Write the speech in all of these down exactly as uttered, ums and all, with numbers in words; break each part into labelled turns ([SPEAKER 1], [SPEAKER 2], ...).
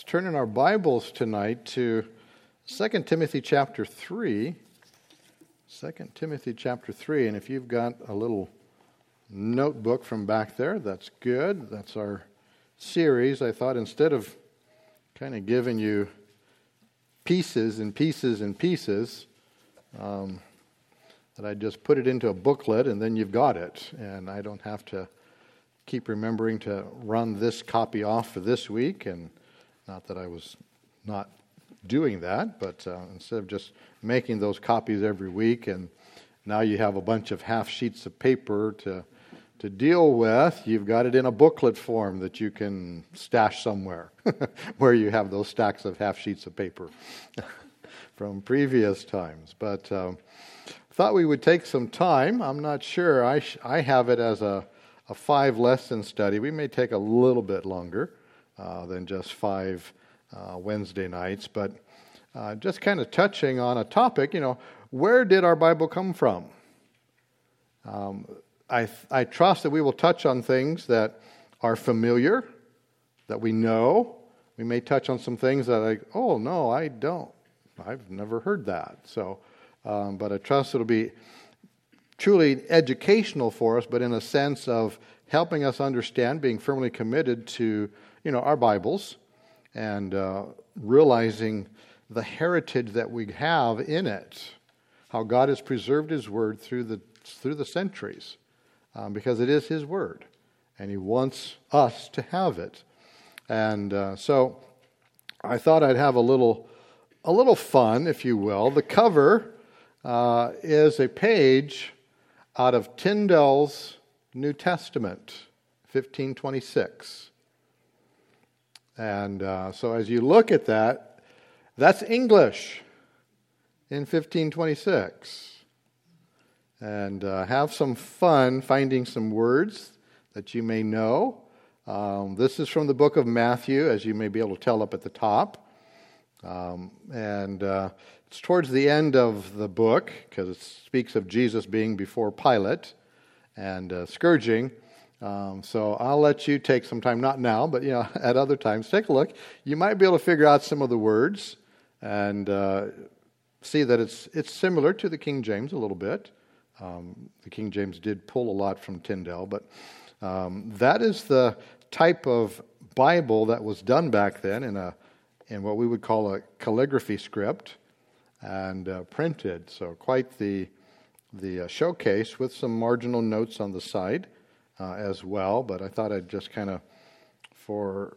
[SPEAKER 1] Turn in our Bibles tonight to Second Timothy chapter three. Second Timothy chapter three, and if you've got a little notebook from back there, that's good. That's our series. I thought instead of kind of giving you pieces and pieces and pieces, um, that I just put it into a booklet and then you've got it. And I don't have to keep remembering to run this copy off for this week. And not that I was not doing that, but uh, instead of just making those copies every week, and now you have a bunch of half sheets of paper to to deal with, you've got it in a booklet form that you can stash somewhere where you have those stacks of half sheets of paper from previous times. But um, thought we would take some time. I'm not sure. I sh- I have it as a, a five-lesson study. We may take a little bit longer uh, than just five uh, Wednesday nights, but uh, just kind of touching on a topic, you know, where did our Bible come from? Um, I, I trust that we will touch on things that are familiar, that we know. We may touch on some things that I, oh, no, I don't. I've never heard that. So, um, but I trust it'll be truly educational for us, but in a sense of helping us understand, being firmly committed to, you know, our Bibles and uh, realizing the heritage that we have in it, how God has preserved His Word through the through the centuries. Um, because it is His Word, and He wants us to have it. And uh, so I thought I'd have a little a little fun, if you will. The cover uh, is a page out of Tyndale's New Testament, fifteen twenty-six. And uh, so as you look at that, that's English in fifteen twenty-six. And uh, have some fun finding some words that you may know. Um, this is from the book of Matthew, as you may be able to tell up at the top. Um, and uh, it's towards the end of the book, because it speaks of Jesus being before Pilate and uh, scourging. Um, so I'll let you take some time, not now, but you know, at other times, take a look. You might be able to figure out some of the words and uh, see that it's it's similar to the King James a little bit. Um, the King James did pull a lot from Tyndale, but um, that is the type of Bible that was done back then in a in what we would call a calligraphy script and uh, printed. So quite the the uh, showcase with some marginal notes on the side uh, as well. But I thought I'd just kind of, for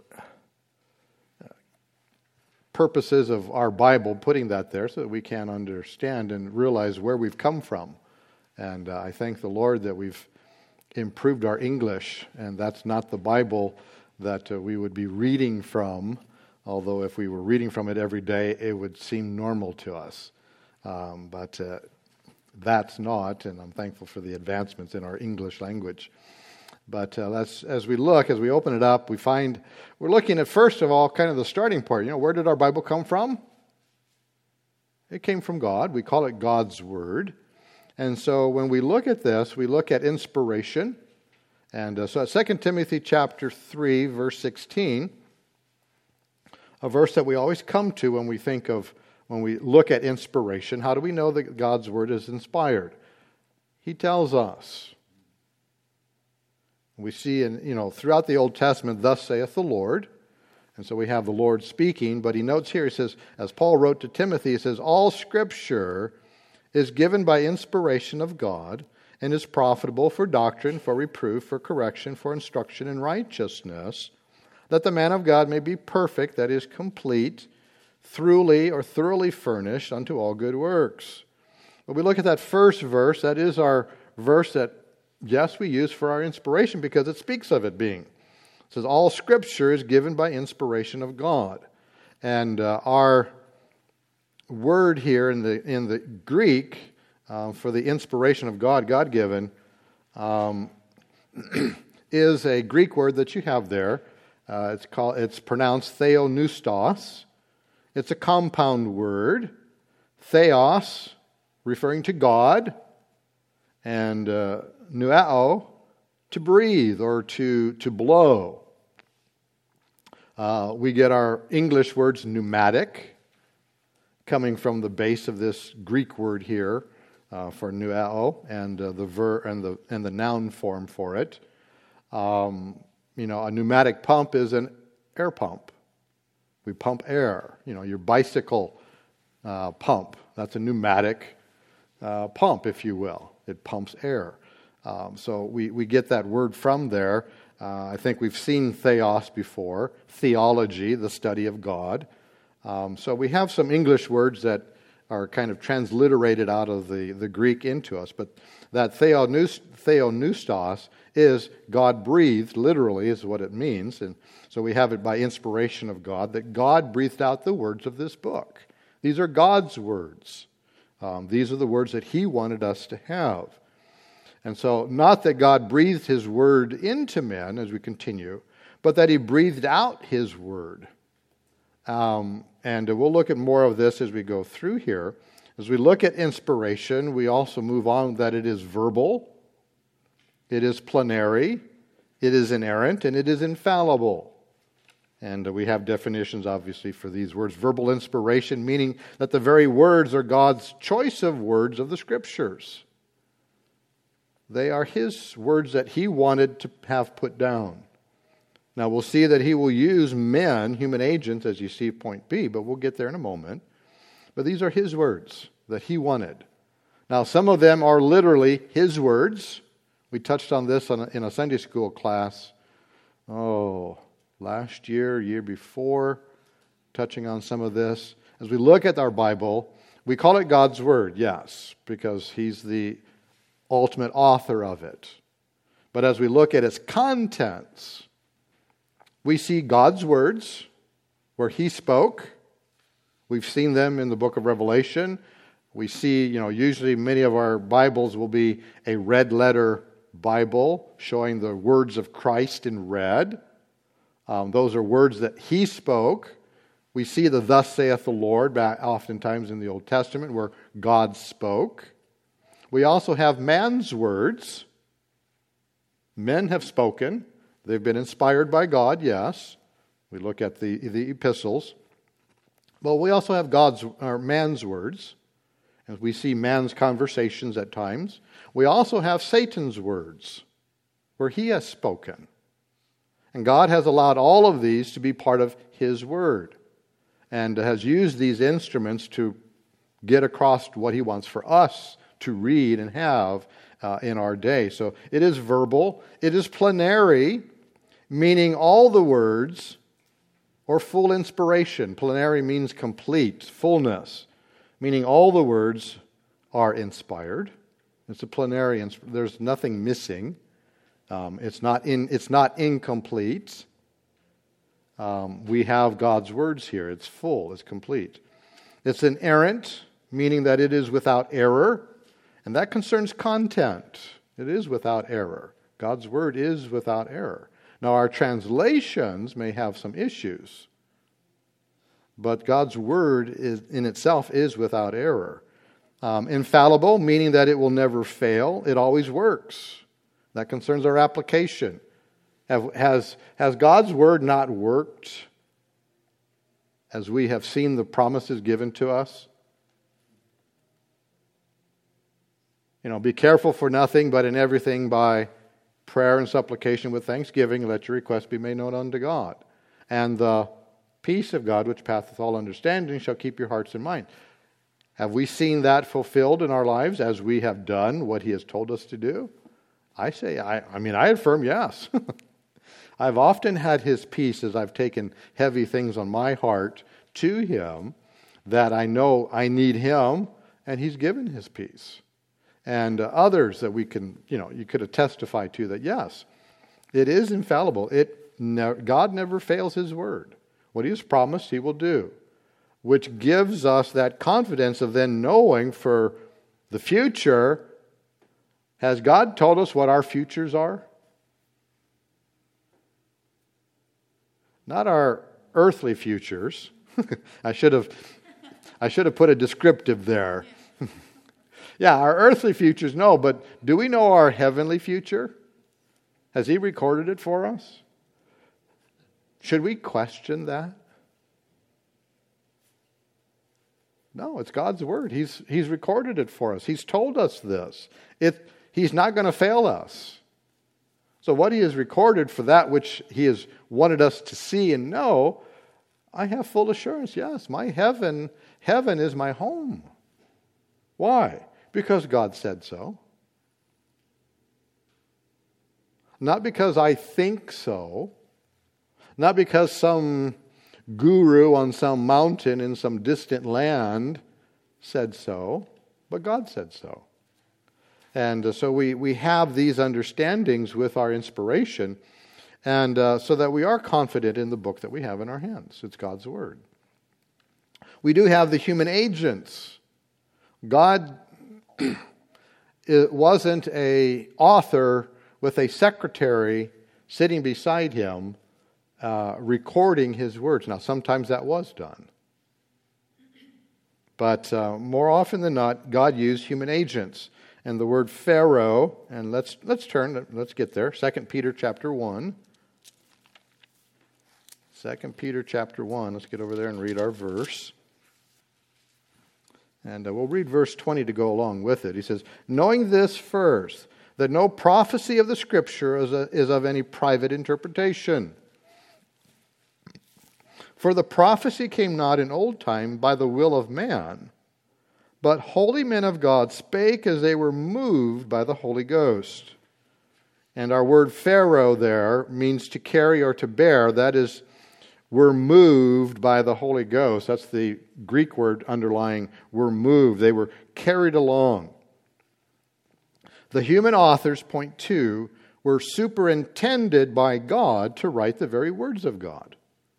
[SPEAKER 1] purposes of our Bible, putting that there so that we can understand and realize where we've come from. And uh, I thank the Lord that we've improved our English, and that's not the Bible that uh, we would be reading from, although if we were reading from it every day, it would seem normal to us. Um, but uh, that's not, and I'm thankful for the advancements in our English language. But uh, that's, as we look, as we open it up, we find, we're looking at, first of all, kind of the starting point. You know, where did our Bible come from? It came from God. We call it God's Word. And so when we look at this, we look at inspiration. And uh, so at Second Timothy chapter three, verse sixteen, a verse that we always come to when we think of, when we look at inspiration, how do we know that God's Word is inspired? He tells us. We see in, you know, throughout the Old Testament, thus saith the Lord. And so we have the Lord speaking, but he notes here, he says, as Paul wrote to Timothy, he says, all Scripture is given by inspiration of God and is profitable for doctrine, for reproof, for correction, for instruction in righteousness, that the man of God may be perfect, that is, complete, thoroughly or thoroughly furnished unto all good works. But we look at that first verse, that is our verse that, yes, we use for our inspiration because it speaks of it being. It says, all Scripture is given by inspiration of God. And uh, our word here in the in the Greek uh, for the inspiration of God, God-given, um, is a Greek word that you have there. Uh, it's called it's pronounced theopneustos. It's a compound word. Theos, referring to God, and uh, pneuo, to breathe or to to blow. Uh, we get our English words pneumatic, coming from the base of this Greek word here uh, for pneuo, and uh, the ver and the and the noun form for it. Um, you know, a pneumatic pump is an air pump. We pump air. You know, your bicycle uh, pump, that's a pneumatic uh, pump, if you will. It pumps air. Um, so we, we get that word from there. Uh, I think we've seen theos before, theology, the study of God. Um, so we have some English words that are kind of transliterated out of the, the Greek into us. But that theoneus, theoneustos is God-breathed, literally is what it means. And so we have it by inspiration of God, that God breathed out the words of this book. These are God's words. Um, these are the words that He wanted us to have. And so, not that God breathed His word into men, as we continue, but that He breathed out His word. Um, and we'll look at more of this as we go through here. As we look at inspiration, we also move on that it is verbal, it is plenary, it is inerrant, and it is infallible. And we have definitions, obviously, for these words. Verbal inspiration, meaning that the very words are God's choice of words of the Scriptures. They are His words that He wanted to have put down. Now, we'll see that He will use men, human agents, as you see point B, but we'll get there in a moment. But these are His words that He wanted. Now, some of them are literally His words. We touched on this in a Sunday school class, oh, last year, year before, touching on some of this. As we look at our Bible, we call it God's Word, yes, because He's the ultimate author of it. But as we look at its contents, we see God's words where He spoke. We've seen them in the book of Revelation. We see, you know, usually many of our Bibles will be a red letter Bible showing the words of Christ in red. Um, those are words that He spoke. We see the thus saith the Lord back oftentimes in the Old Testament where God spoke. We also have man's words. Men have spoken. They've been inspired by God, yes. We look at the, the epistles. But we also have God's or man's words. And we see man's conversations at times. We also have Satan's words, where he has spoken. And God has allowed all of these to be part of His Word, and has used these instruments to get across what He wants for us to read and have uh, in our day. So it is verbal, it is plenary, meaning all the words, or full inspiration. Plenary means complete, fullness, meaning all the words are inspired. It's a plenary, insp- there's nothing missing. Um, it's not in. It's not incomplete. Um, we have God's words here. It's full. It's complete. It's inerrant, meaning that it is without error, and that concerns content. It is without error. God's word is without error. Now, our translations may have some issues, but God's word is, in itself is without error. Um, infallible, meaning that it will never fail. It always works. That concerns our application. Have, has, has God's word not worked as we have seen the promises given to us? You know, be careful for nothing, but in everything by prayer and supplication with thanksgiving, let your requests be made known unto God. And the peace of God, which passeth all understanding, shall keep your hearts and minds. Have we seen that fulfilled in our lives as we have done what He has told us to do? I say, I, I mean, I affirm yes. I've often had His peace as I've taken heavy things on my heart to Him that I know I need Him, and He's given His peace. And uh, others that we can, you know, you could have testified to that, yes, it is infallible. It ne- God never fails His word. What He has promised, He will do, which gives us that confidence of then knowing for the future. Has God told us what our futures are? Not our earthly futures. I should have I should have put a descriptive there. Yeah, our earthly futures, no, but do we know our heavenly future? Has He recorded it for us? Should we question that? No, it's God's word. He's, he's recorded it for us. He's told us this. It, he's not going to fail us. So what he has recorded for that which he has wanted us to see and know, I have full assurance. Yes, my heaven, heaven is my home. Why? Because God said so. Not because I think so. Not because some guru on some mountain in some distant land said so, but God said so. And uh, so we, we have these understandings with our inspiration, and uh, so that we are confident in the book that we have in our hands. It's God's Word. We do have the human agents. God it wasn't an author with a secretary sitting beside him Uh, recording his words. Now, sometimes that was done. But uh, more often than not, God used human agents. And the word Pharaoh, and let's let's turn, let's get there. Second Peter chapter one. Second Peter chapter one. Let's get over there and read our verse. And uh, we'll read verse twenty to go along with it. He says, knowing this first, that no prophecy of the Scripture is, a, is of any private interpretation. For the prophecy came not in old time by the will of man, but holy men of God spake as they were moved by the Holy Ghost. And our word Pharaoh there means to carry or to bear. That is, were moved by the Holy Ghost. That's the Greek word underlying were moved. They were carried along. The human authors, point two, were superintended by God to write the very words of God.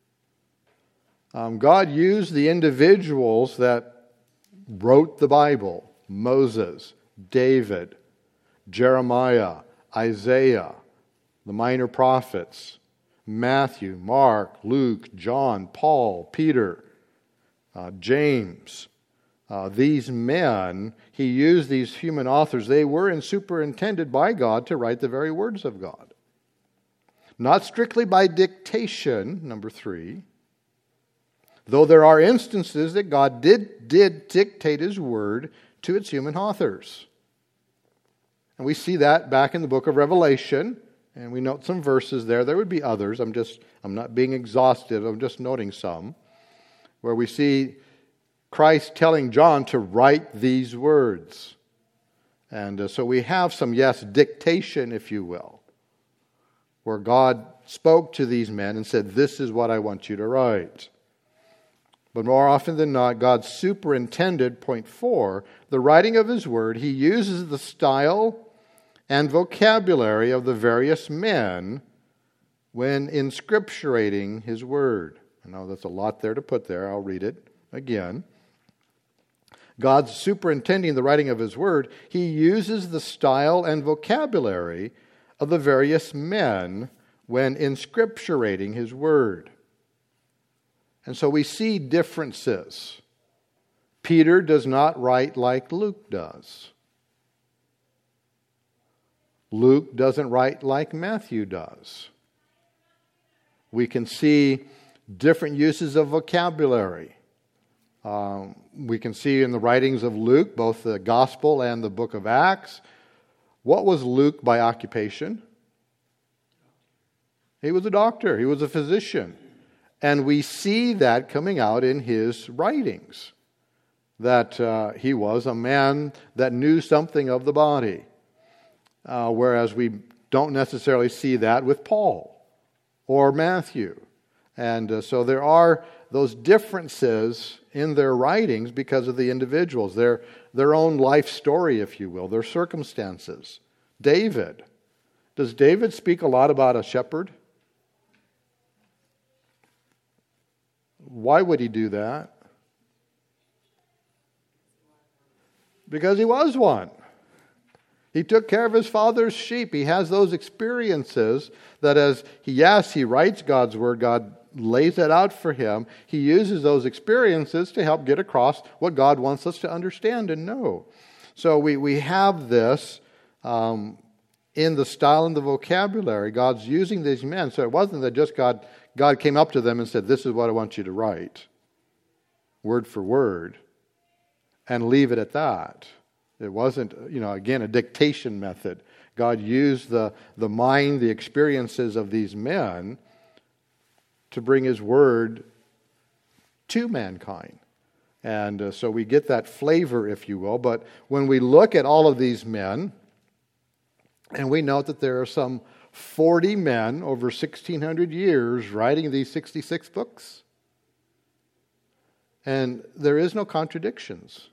[SPEAKER 1] Um, God used the individuals that wrote the Bible: Moses, David, Jeremiah, Isaiah, the minor prophets, Matthew, Mark, Luke, John, Paul, Peter, uh, James. Uh, these men, he used these human authors. They were in superintended by God to write the very words of God. Not strictly by dictation, number three. Though there are instances that God did, did dictate His Word to its human authors. And we see that back in the book of Revelation, and we note some verses there. There would be others. I'm just, I'm not being exhaustive. I'm just noting some, where we see Christ telling John to write these words. And uh, so we have some, yes, dictation, if you will, where God spoke to these men and said, this is what I want you to write. But more often than not, God superintended, point four, the writing of His Word. He uses the style and vocabulary of the various men when inscripturating His Word. I know that's a lot there to put there. I'll read it again. God's superintending the writing of His Word. He uses the style and vocabulary of the various men when inscripturating His Word. And so we see differences. Peter does not write like Luke does. Luke doesn't write like Matthew does. We can see different uses of vocabulary. Um, we can see in the writings of Luke, both the Gospel and the book of Acts. What was Luke by occupation? He was a doctor. He was a physician. And we see that coming out in his writings, that uh, he was a man that knew something of the body, uh, whereas we don't necessarily see that with Paul or Matthew. And uh, so there are those differences in their writings because of the individuals, their, their own life story, if you will, their circumstances. David. Does David speak a lot about a shepherd? Why would he do that? Because he was one. He took care of his father's sheep. He has those experiences that as he, yes, he writes God's word, God lays it out for him. He uses those experiences to help get across what God wants us to understand and know. So we, we have this um, in the style and the vocabulary. God's using these men. So it wasn't that just God God came up to them and said, this is what I want you to write, word for word, and leave it at that. It wasn't, you know, again, a dictation method. God used the, the mind, the experiences of these men to bring His word to mankind. And uh, so we get that flavor, if you will. But when we look at all of these men, and we note that there are some forty men over sixteen hundred years writing these sixty-six books, and there is no contradictions.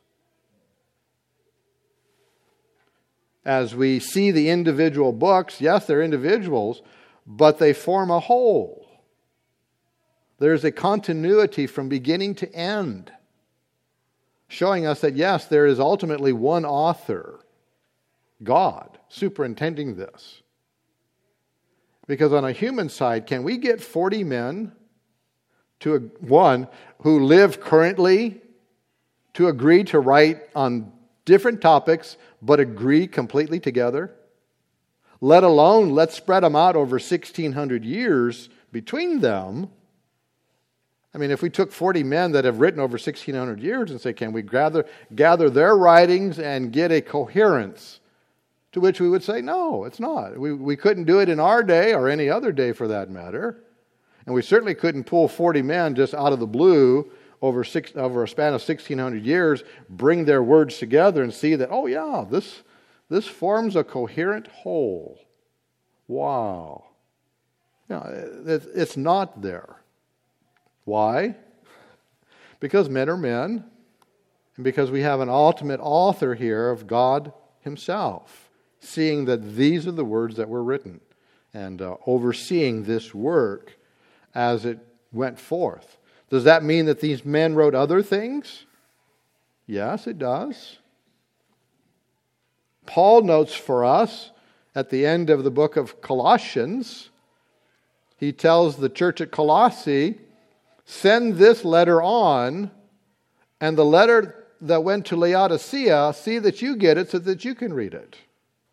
[SPEAKER 1] As we see the individual books, yes, they're individuals, but they form a whole. There's a continuity from beginning to end, showing us that, yes, there is ultimately one author, God, superintending this. Because on a human side, can we get forty men to a, one who live currently to agree to write on different topics but agree completely together? Let alone, let's spread them out over sixteen hundred years between them. I mean, if we took forty men that have written over sixteen hundred years and say, can we gather, gather their writings and get a coherence? To which we would say, no, it's not. We, we couldn't do it in our day or any other day for that matter. And we certainly couldn't pull forty men just out of the blue over, six, over a span of sixteen hundred years, bring their words together and see that, oh yeah, this, this forms a coherent whole. Wow. You know, it, it's not there. Why? Because men are men, and because we have an ultimate author here of God Himself, seeing that these are the words that were written, and uh, overseeing this work as it went forth. Does that mean that these men wrote other things? Yes, it does. Paul notes for us at the end of the book of Colossians, he tells the church at Colossae, send this letter on, and the letter that went to Laodicea, see that you get it so that you can read it.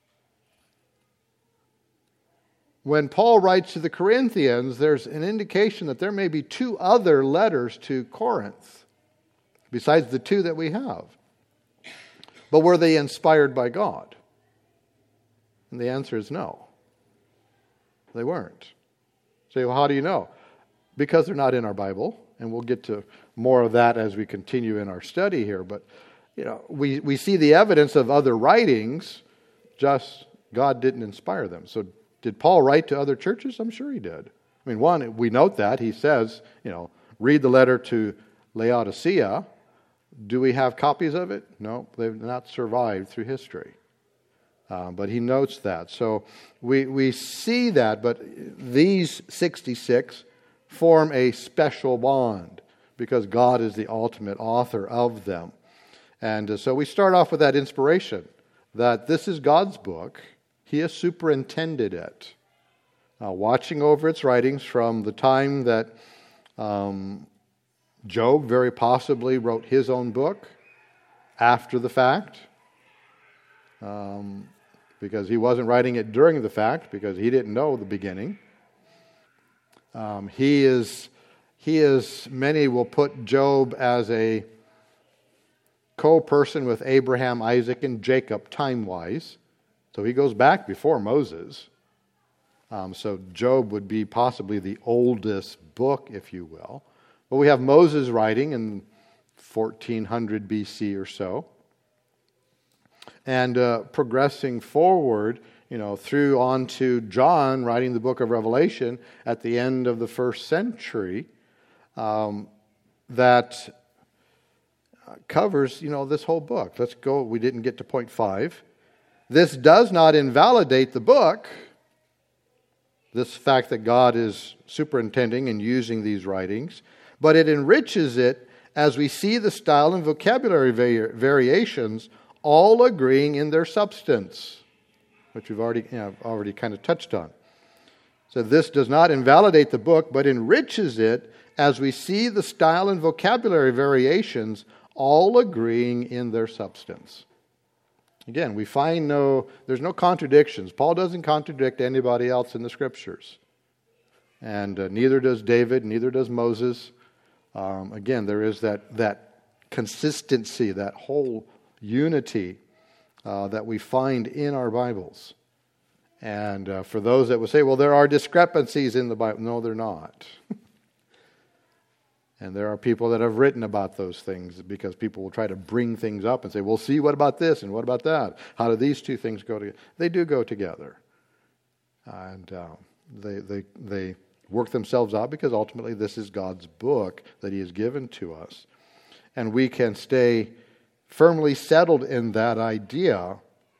[SPEAKER 1] When Paul writes to the Corinthians, there's an indication that there may be two other letters to Corinth, besides the two that we have. But were they inspired by God? And the answer is no. They weren't. Say, well, how do you know? Because they're not in our Bible, and we'll get to more of that as we continue in our study here. But you know, we, we see the evidence of other writings, just God didn't inspire them. So did Paul write to other churches? I'm sure he did. I mean, one, we note that. He says, you know, read the letter to Laodicea. Do we have copies of it? No, they've not survived through history. Uh, but he notes that. So we, we see that, but these sixty-six form a special bond because God is the ultimate author of them. And uh, so we start off with that inspiration that this is God's book. He has superintended it, uh, watching over its writings from the time that um, Job very possibly wrote his own book after the fact, um, because he wasn't writing it during the fact, because he didn't know the beginning. Um, he is, he is, many will put Job as a co-person with Abraham, Isaac, and Jacob time-wise. So he goes back before Moses. Um, so Job would be possibly the oldest book, if you will. But we have Moses writing in fourteen hundred B C or so. And uh, progressing forward, you know, through on to John writing the book of Revelation at the end of the first century, um, that covers, you know, this whole book. Let's go, we didn't get to point five. This does not invalidate the book, this fact that God is superintending and using these writings, but it enriches it as we see the style and vocabulary vari- variations all agreeing in their substance, which we've already, you know, already kind of touched on. So this does not invalidate the book, but enriches it as we see the style and vocabulary variations all agreeing in their substance. Again, we find no, there's no contradictions. Paul doesn't contradict anybody else in the Scriptures. And uh, neither does David, neither does Moses. Um, again, there is that, that consistency, that whole unity uh, that we find in our Bibles. And uh, for those that would say, well, there are discrepancies in the Bible. No, they're not. And there are people that have written about those things because people will try to bring things up and say, well, see, what about this and what about that? How do these two things go together? They do go together. And uh, they, they, they work themselves out because ultimately this is God's book that He has given to us. And we can stay firmly settled in that idea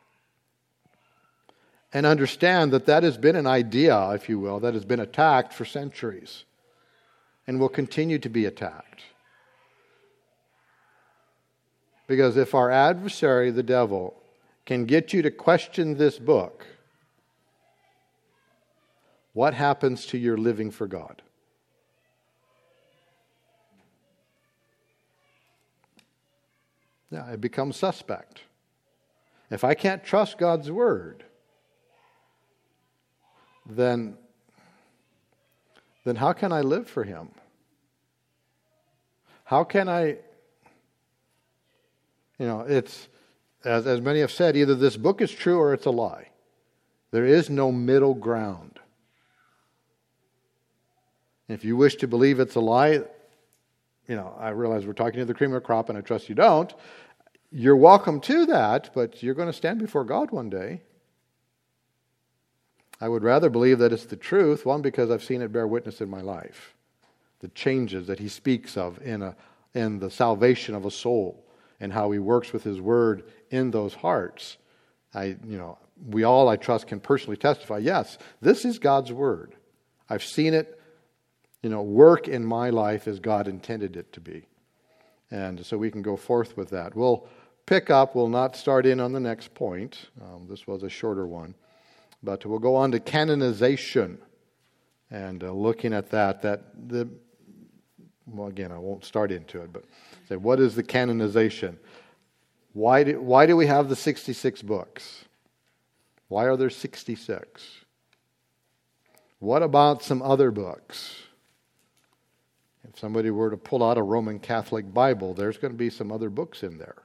[SPEAKER 1] and understand that that has been an idea, if you will, that has been attacked for centuries and will continue to be attacked. Because if our adversary, the devil, can get you to question this book, what happens to your living for God? Yeah, it becomes suspect. If I can't trust God's word, then, then how can I live for Him? How can I, you know, it's, as, as many have said, either this book is true or it's a lie. There is no middle ground. If you wish to believe it's a lie, you know, I realize we're talking to the cream of the crop and I trust you don't. You're welcome to that, but you're going to stand before God one day. I would rather believe that it's the truth, one, because I've seen it bear witness in my life. The changes that He speaks of in a in the salvation of a soul and how He works with His word in those hearts. I, you know, we all, I trust, can personally testify, yes, this is God's word. I've seen it, you know, work in my life as God intended it to be. And so we can go forth with that. We'll pick up, we'll not start in on the next point. Um, this was a shorter one. But we'll go on to canonization. And uh, looking at that, that the well, again, I won't start into it, but say, what is the canonization? Why do, why do we have the sixty-six books? Why are there sixty-six? What about some other books? If somebody were to pull out a Roman Catholic Bible, there's going to be some other books in there.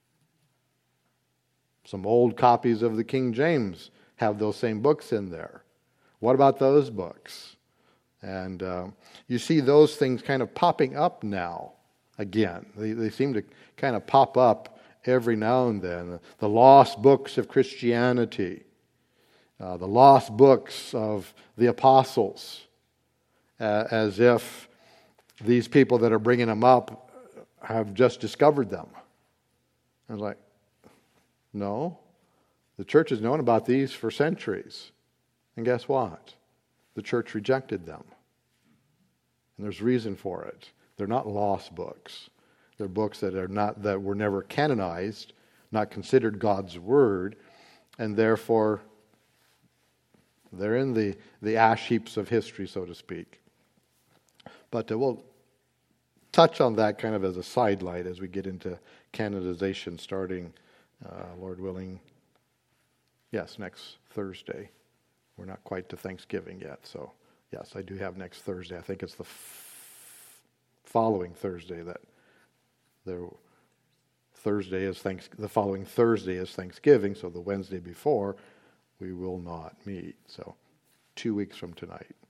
[SPEAKER 1] Some old copies of the King James have those same books in there. What about those books? And uh, you see those things kind of popping up now again. They, they seem to kind of pop up every now and then. The lost books of Christianity, uh, the lost books of the apostles, uh, as if these people that are bringing them up have just discovered them. I was like, no. The church has known about these for centuries. And guess what? The church rejected them. And there's reason for it. They're not lost books. They're books that are not that were never canonized, not considered God's word, and therefore they're in the, the ash heaps of history, so to speak. But uh, we'll touch on that kind of as a sidelight as we get into canonization starting, uh, Lord willing, yes, next Thursday. We're not quite to Thanksgiving yet, so yes, I do have next Thursday. I think it's the f- following Thursday that there. Thursday is thanks. The following Thursday is Thanksgiving, so the Wednesday before we will not meet. So, two weeks from tonight.